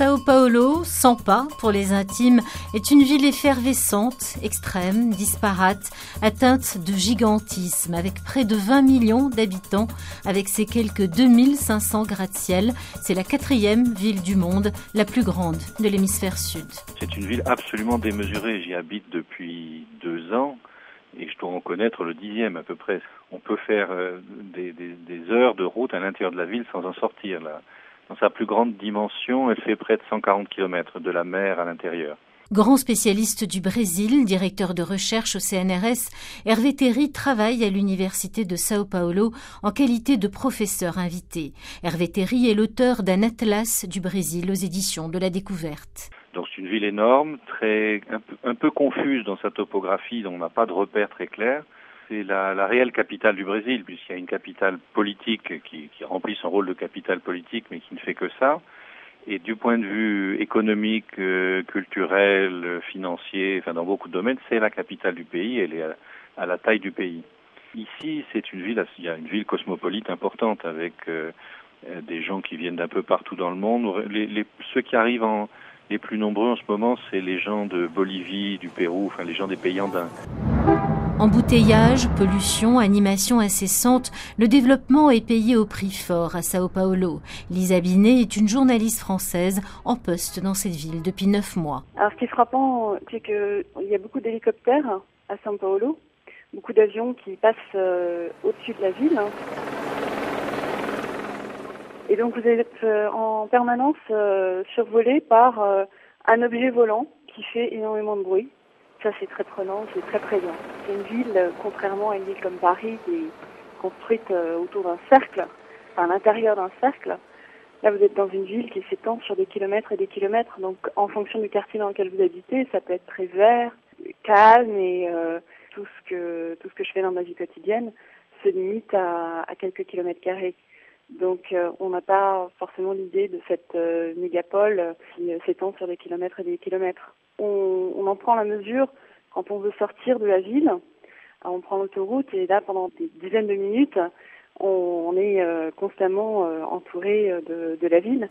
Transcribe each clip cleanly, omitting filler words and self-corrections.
Sao Paulo, 100 pas pour les intimes, est une ville effervescente, extrême, disparate, atteinte de gigantisme, avec près de 20 millions d'habitants, avec ses quelques 2500 gratte-ciel. C'est la 4e ville du monde, la plus grande de l'hémisphère sud. C'est une ville absolument démesurée. J'y habite depuis 2 ans et je dois en connaître le 10e à peu près. On peut faire des heures de route à l'intérieur de la ville sans en sortir là. Dans sa plus grande dimension, elle fait près de 140 km de la mer à l'intérieur. Grand spécialiste du Brésil, directeur de recherche au CNRS, Hervé Terry travaille à l'université de Sao Paulo en qualité de professeur invité. Hervé Terry est l'auteur d'un atlas du Brésil aux éditions de la Découverte. Donc c'est une ville énorme, un peu confuse dans sa topographie, dont on n'a pas de repères très clairs. C'est la réelle capitale du Brésil, puisqu'il y a une capitale politique qui remplit son rôle de capitale politique, mais qui ne fait que ça. Et du point de vue économique, culturel, financier, enfin dans beaucoup de domaines, c'est la capitale du pays, elle est à la taille du pays. Ici, il y a une ville cosmopolite importante avec des gens qui viennent d'un peu partout dans le monde. Ceux qui arrivent les plus nombreux en ce moment, c'est les gens de Bolivie, du Pérou, enfin les gens des pays andins. Embouteillage, pollution, animation incessante, le développement est payé au prix fort à Sao Paulo. Lisa Binet est une journaliste française en poste dans cette ville depuis 9 mois. Alors ce qui est frappant, c'est qu'il y a beaucoup d'hélicoptères à Sao Paulo, beaucoup d'avions qui passent au-dessus de la ville. Et donc vous êtes en permanence survolé par un objet volant qui fait énormément de bruit. Ça, c'est très prenant, c'est très présent. C'est une ville, contrairement à une ville comme Paris, qui est construite autour d'un cercle, enfin à l'intérieur d'un cercle. Là, vous êtes dans une ville qui s'étend sur des kilomètres et des kilomètres. Donc, en fonction du quartier dans lequel vous habitez, ça peut être très vert, calme et tout ce que je fais dans ma vie quotidienne se limite à quelques kilomètres carrés. Donc, on n'a pas forcément l'idée de cette mégapole qui s'étend sur des kilomètres et des kilomètres. On en prend la mesure quand on veut sortir de la ville. Alors, on prend l'autoroute et là, pendant des dizaines de minutes, on est constamment entouré de la ville.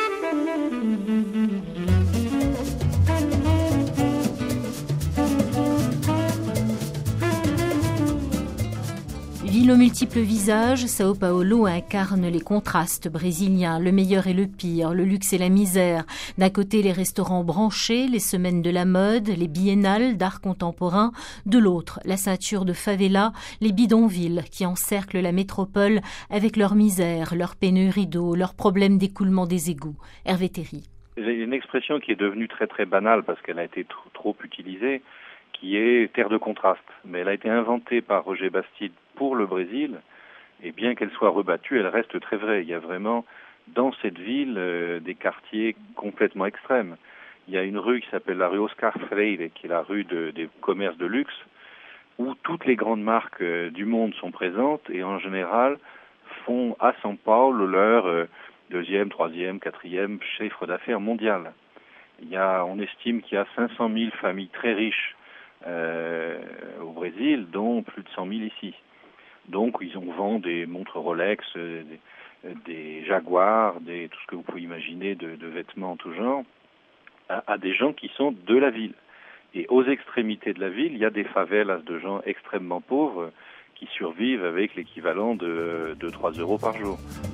Ville aux multiples visages, Sao Paulo incarne les contrastes brésiliens, le meilleur et le pire, le luxe et la misère. D'un côté, les restaurants branchés, les semaines de la mode, les biennales d'art contemporain. De l'autre, la ceinture de favela, les bidonvilles qui encerclent la métropole avec leur misère, leur pénurie d'eau, leurs problèmes d'écoulement des égouts. Hervé Terry. Il y a une expression qui est devenue très très banale parce qu'elle a été trop utilisée, qui est terre de contraste. Mais elle a été inventée par Roger Bastide pour le Brésil, et bien qu'elle soit rebattue, elle reste très vraie. Il y a vraiment, dans cette ville, des quartiers complètement extrêmes. Il y a une rue qui s'appelle la rue Oscar Freire, qui est la rue des commerces de luxe, où toutes les grandes marques du monde sont présentes, et en général, font à São Paulo leur 2e, 3e, 4e chiffre d'affaires mondial. On estime qu'il y a 500 000 familles très riches au Brésil, dont plus de 100 000 ici. Donc ils vendent des montres Rolex, des Jaguars, tout ce que vous pouvez imaginer de vêtements en tout genre, à des gens qui sont de la ville. Et aux extrémités de la ville, il y a des favelas de gens extrêmement pauvres qui survivent avec l'équivalent de 3 euros par jour.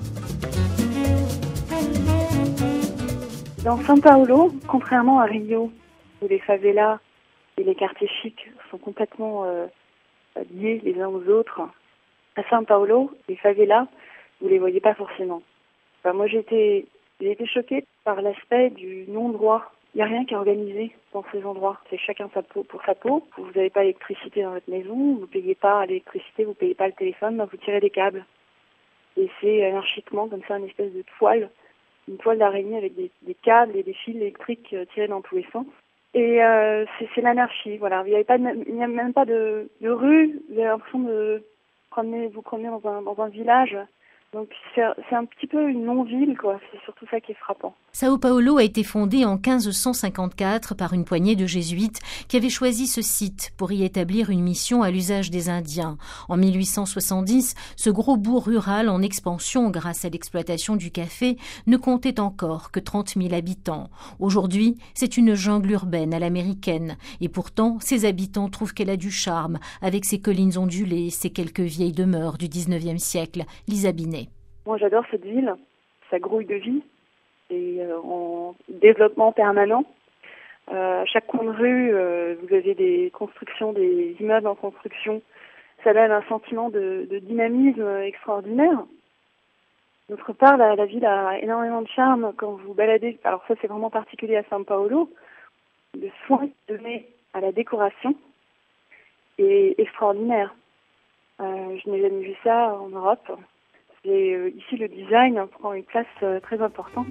Dans São Paulo, contrairement à Rio, où les favelas et les quartiers chics sont complètement liés les uns aux autres, à São Paulo, les favelas, vous les voyez pas forcément. Enfin, moi, j'ai été choquée par l'aspect du non-droit. Il n'y a rien qui est organisé dans ces endroits. C'est chacun sa peau pour sa peau. Vous n'avez pas l'électricité dans votre maison, vous ne payez pas l'électricité, vous ne payez pas le téléphone, vous tirez des câbles. Et c'est anarchiquement, comme ça, une espèce de toile, une toile d'araignée avec des câbles et des fils électriques tirés dans tous les sens. Et c'est l'anarchie, voilà. Il n'y a même pas de rue. Vous avez l'impression de vous promener dans un village Donc c'est un petit peu une non-ville, quoi. C'est surtout ça qui est frappant. Sao Paulo a été fondé en 1554 par une poignée de jésuites qui avaient choisi ce site pour y établir une mission à l'usage des Indiens. En 1870, ce gros bourg rural en expansion grâce à l'exploitation du café ne comptait encore que 30 000 habitants. Aujourd'hui, c'est une jungle urbaine à l'américaine. Et pourtant, ses habitants trouvent qu'elle a du charme avec ses collines ondulées, ses quelques vieilles demeures du 19e siècle. Lisa Binet. Moi, j'adore cette ville. Ça grouille de vie. Et en développement permanent. À chaque coin de rue, vous avez des constructions, des immeubles en construction. Ça donne un sentiment de dynamisme extraordinaire. D'autre part, la ville a énormément de charme quand vous baladez. Alors ça, c'est vraiment particulier à São Paulo. Le soin donné à la décoration est extraordinaire. Je n'ai jamais vu ça en Europe. Et ici, le design prend une place très importante.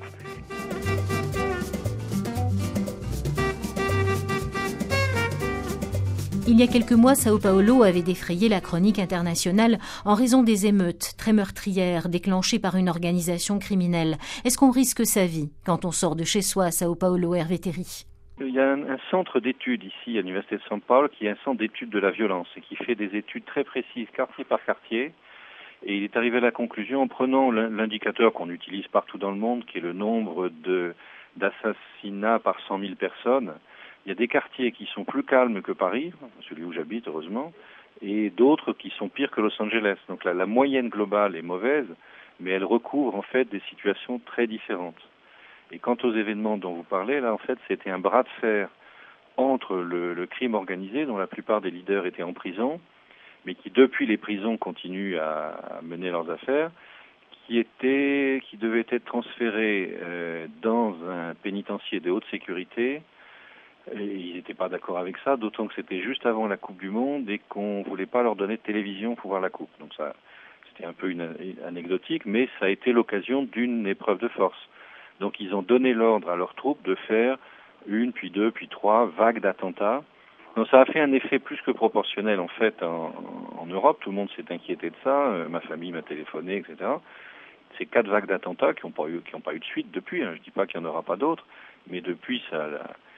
Il y a quelques mois, Sao Paulo avait défrayé la chronique internationale en raison des émeutes très meurtrières déclenchées par une organisation criminelle. Est-ce qu'on risque sa vie quand on sort de chez soi à Sao Paulo, Hervé Terry ? Il y a un centre d'études ici à l'Université de São Paulo qui est un centre d'études de la violence et qui fait des études très précises, quartier par quartier. Et il est arrivé à la conclusion, en prenant l'indicateur qu'on utilise partout dans le monde, qui est le nombre d'assassinats par 100 000 personnes, il y a des quartiers qui sont plus calmes que Paris, celui où j'habite heureusement, et d'autres qui sont pires que Los Angeles. Donc la moyenne globale est mauvaise, mais elle recouvre en fait des situations très différentes. Et quant aux événements dont vous parlez, là en fait c'était un bras de fer entre le crime organisé, dont la plupart des leaders étaient en prison, mais qui depuis les prisons continuent à mener leurs affaires, qui devaient être transférés dans un pénitencier de haute sécurité. Et ils n'étaient pas d'accord avec ça, d'autant que c'était juste avant la Coupe du Monde et qu'on voulait pas leur donner de télévision pour voir la Coupe. Donc ça, c'était un peu anecdotique, mais ça a été l'occasion d'une épreuve de force. Donc ils ont donné l'ordre à leurs troupes de faire 1, puis 2, puis 3 vagues d'attentats. Donc ça a fait un effet plus que proportionnel en fait en Europe. Tout le monde s'est inquiété de ça. Ma famille m'a téléphoné, etc. Ces 4 vagues d'attentats qui n'ont pas eu de suite depuis. Je dis pas qu'il n'y en aura pas d'autres, mais depuis ça,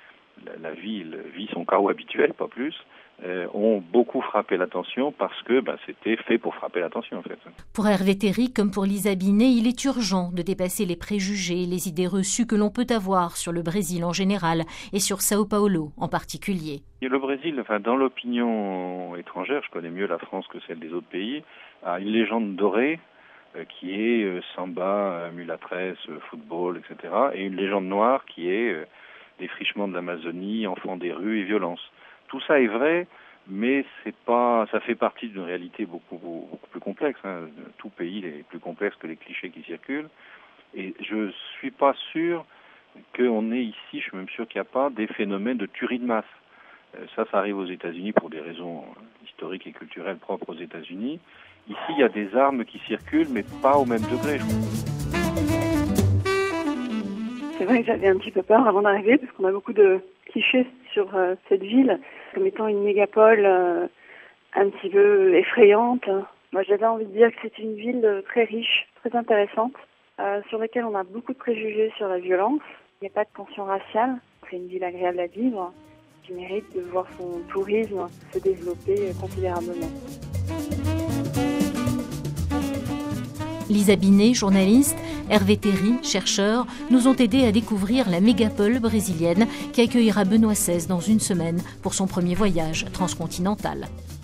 la ville vit son chaos habituel, pas plus. Ont beaucoup frappé l'attention parce que c'était fait pour frapper l'attention en fait. Pour Hervé Terry, comme pour Lisa Binet, il est urgent de dépasser les préjugés, les idées reçues que l'on peut avoir sur le Brésil en général et sur Sao Paulo en particulier. Et le Brésil, dans l'opinion étrangère, je connais mieux la France que celle des autres pays, a une légende dorée qui est samba, mulâtresse, football, etc. Et une légende noire qui est défrichement de l'Amazonie, enfants des rues et violence. Tout ça est vrai, mais ça fait partie d'une réalité beaucoup plus complexe. Tout pays est plus complexe que les clichés qui circulent. Et je suis pas sûr qu'on ait ici, je suis même sûr qu'il n'y a pas des phénomènes de tuerie de masse. Ça arrive aux États-Unis pour des raisons historiques et culturelles propres aux États-Unis. Ici, il y a des armes qui circulent, mais pas au même degré. C'est vrai que j'avais un petit peu peur avant d'arriver, parce qu'on a beaucoup de clichés sur cette ville, comme étant une mégapole un petit peu effrayante. Moi, j'avais envie de dire que c'est une ville très riche, très intéressante, sur laquelle on a beaucoup de préjugés sur la violence. Il n'y a pas de tension raciale. C'est une ville agréable à vivre, qui mérite de voir son tourisme se développer considérablement. Lisa Binet, journaliste, Hervé Terry, chercheur, nous ont aidés à découvrir la mégapole brésilienne qui accueillera Benoît XVI dans une semaine pour son premier voyage transcontinental.